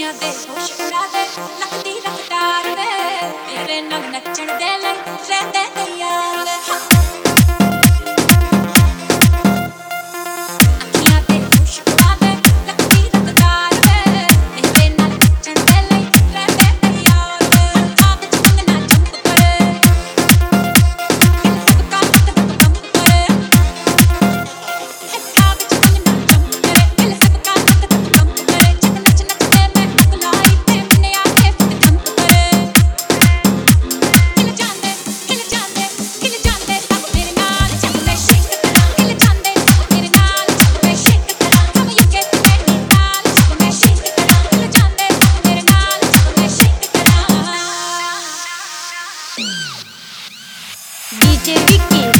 ਅੱਖੀਆਂ ਦੇ ਹੋਸ਼ ਉਡਾ ਦੇ ਲੱਗਦੀ ਰਫਤਾਰ ਵੇ ਤੇਰੇ ਨਾਲ ਨੱਚਣ ਦੇ ਲਈ ਰਹਿੰਦੇ ਤਿਆਰ ਵੇ ਅੱਖੀਆਂ ਦੇ ਹੋਸ਼ ਉਡਾ ਦੇ ਲੱਗਦੀ ਰਫਤਾਰ ਵੇ ਤੇਰੇ ਨਾਲ ਨੱਚਣ ਦੇ ਲਈ ਰਹਿੰਦੇ ਤਿਆਰ ਵੇ ਆਪ ਚ ਮੰਗਣਾ ਜੰਪ ਕਰੇ ਸਭ ਕਾ ਕੰਮ ਕਰੇ ਆਪ ਚ ਮੰਗਣਾ ਜੰਪ ਕਰੇ ਦਿਲ ਸਭ ਕਾ ਕੰਮ ਕਰੇ ਜਦ ਨੱਚ ਨੱਚਦੇ ਮੈਂ ਬੁਲਾਈ ਤੇ ਮਨੇ ਆ ਕੇ ਜੰਪ ਕਰੇ ਖਿਲ ਜਾਂਦੇ ਸਭ ਮੇਰੇ ਨਾਲ ਜਦ ਮੈਂ ਸ਼ੇਕ ਕਰਾਂ ਖਿਲ ਜਾਂਦੇ ਸਭ ਮੇਰੇ ਨਾਲ ਜਦ ਮੈਂ ਸ਼ੇਕ ਕਰਾਂ ਸਭ ਯੂਕੇ ਤੇ ਮੇਰੇ ਨਾਲ ਜਦ ਮੈਂ ਸ਼ੇਕ ਕਰਾਂ ਖਿਲ ਜਾਂਦੇ ਸਭ ਮੇਰੇ ਨਾਲ ਜਦ ਮੈਂ ਸ਼ੇਕ ਕਰਾਂ DJ Vicky